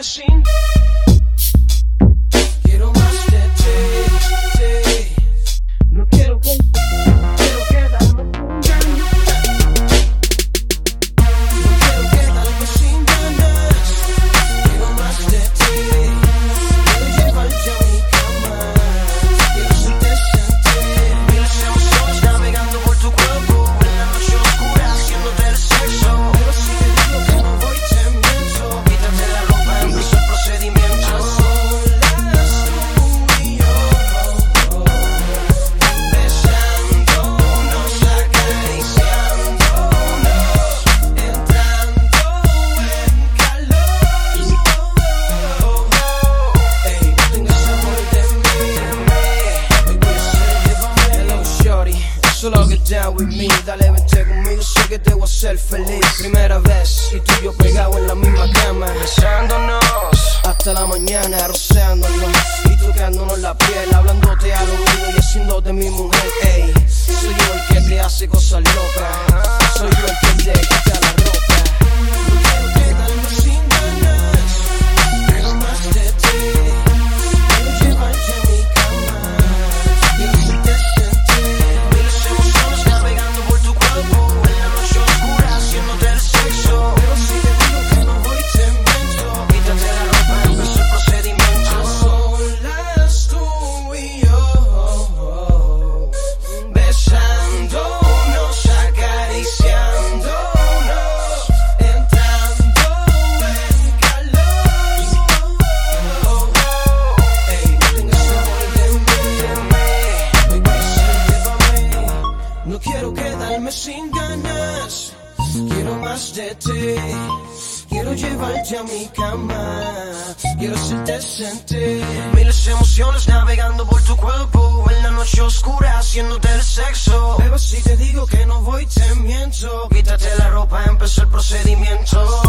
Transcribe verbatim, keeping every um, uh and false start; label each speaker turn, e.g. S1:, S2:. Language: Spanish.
S1: sin. Quiero más de ti, ti. No quiero que, quiero quedarme sin ganas. No quiero quedarme sin ganas. Quiero más de ti. Quiero llevarte a mi cama. Quiero hacerte sentir miles de emociones navegando por tu cuerpo en la noche oscura haciéndote el sexo. Pero si te digo que no voy te miento. Quítate la ropa, empiezo el procedimiento. A solas tú y yo, besándonos, acariciándonos, entrando en calor. Ey, no tengas amor de mí. Baby, llévame. Hello, shorty, solo get down with me. Dale, vente conmigo, sé que te voy a hacer feliz. Primera vez, y tú y yo pegados en la misma cama, besándonos hasta la mañana, roceándonos y tocándonos la piel, hablándote al oído y haciéndote mi mujer. Ey, soy yo el que te hace cosas locas, soy yo el que te quita la ropa. No quiero quedarme sin ganas, quiero más de ti. Quiero llevarte a mi cama, quiero hacerte sentir miles de emociones navegando por tu cuerpo en la noche oscura haciéndote el sexo. Pero si te digo que no voy te miento. Quítate la ropa, empezó el procedimiento. A solas tú y yo, besándonos, acariciándonos, entrando en calor. Ey, no tengas amor de mí. Baby, llévame. No quiero quedarme sin ganas, quiero más de ti. Quiero llevarte a mi cama, quiero hacerte sentir miles de emociones navegando por tu cuerpo en la noche oscura haciéndote el sexo. Pero si te digo que no voy te miento. Quítate la ropa, empezó el procedimiento.